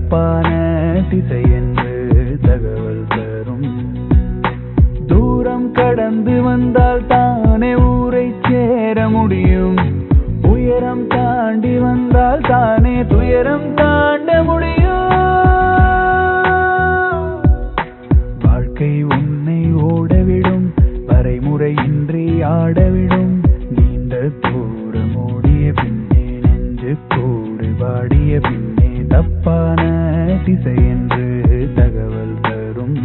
தப்பான திசை என்று தகவல் தரும். தூரம் கடந்து வந்தால் தானே ஊரை சேர முடியும். உயரம் தாண்டி வந்தால் தானே துயரம் தாண்ட முடியும். வாழ்க்கை உன்னை ஓடவிடும், வரைமுறையின்றி ஆடவிடும். நீண்ட தூரம் ஓடிய பின்னே நெஞ்சு கூடு பாடிய பின்னே தப்பான திசை என்று தகவல் தரும்.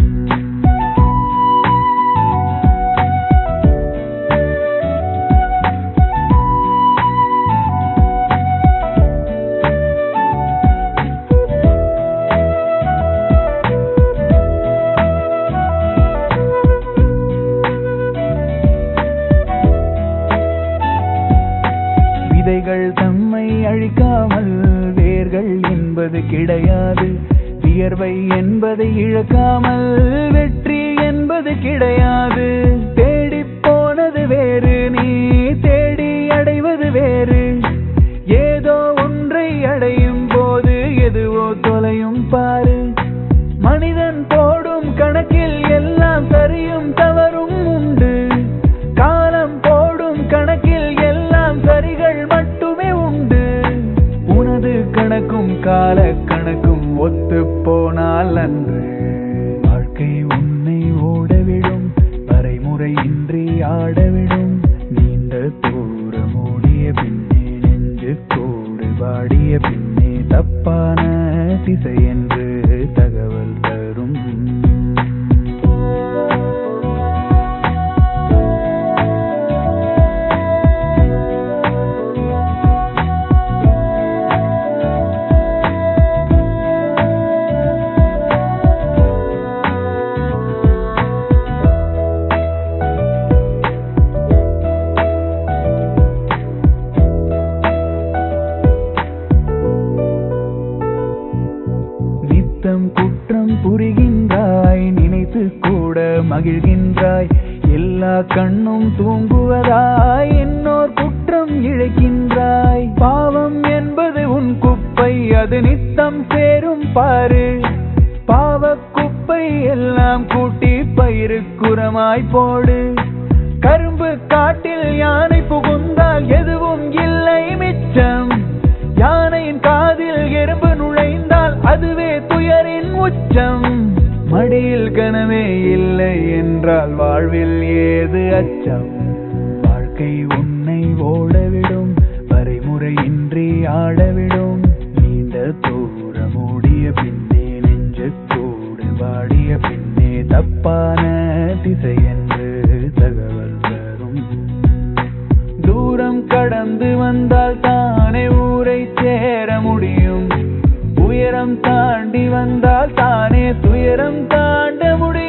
விதைகள் தம்மை அழிக்காமல் வேர்கள் என்பது கிடையாது. வியர்வை என்பதை இழக்காமல் வெற்றி என்பது கிடையாது. தேடி போனது வேறு, நீ தேடி அடைவது வேறு. ஏதோ ஒன்றை அடையும் போது எதுவோ தொலையும் பாரு. மனிதன் போடும் கணக்கில் எல்லாம் சரியும் தவறும் உண்டு. காலம் போடும் கணக்கில் எல்லாம் சரிகள் மட்டுமே உண்டு. உனது கணக்கும் கால கணக்கும் ஒத்து போனால் அன்று வாழ்க்கை உன்னை ஓடவிடும், வரைமுறையின்றி ஆடவிடும். நீண்ட தூரம் ஓடிய பின்னே நெஞ்சு கூடு பாடிய பின்னே தப்பான திசை என்று தகவல் தரும். நித்தம் குற்றம் புரிகின்றாய், நினைத்து கூட மகிழ்கின்றாய். எல்லா கண்ணும் தூங்குவதாய் இன்னோர் குற்றம் இழைக்கின்றாய். பாவம் என்பது உன் குப்பை, அது நித்தம் சேரும் பாரு. பாவ குப்பை எல்லாம் கூட்டி பயிருக்குரமாய் போடு. கரும்பு காட்டில் யானை புகுந்தால் எதுவும் இல்லை மிச்சம். யானையின் காதில் எறும்பு நுழைந்தால் அதுவே துயரின் உச்சம். மடியில் கனவே இல்லை என்றால் வாழ்வில் ஏது அச்சம். வாழ்க்கை உன்னை ஓடவிடும், வரைமுறையின்றி ஆடவிடும். நீண்ட தூரம் ஓடிய பின்னே நெஞ்சு கூடு பாடிய பின்னே தப்பான திசை என்று தகவல் தரும். தூரம் கடந்து வந்தால் தானே ஊரை சேர முடியும். உயரம் தாண்டி வந்தால் தானே துயரம் தாண்ட முடியும்.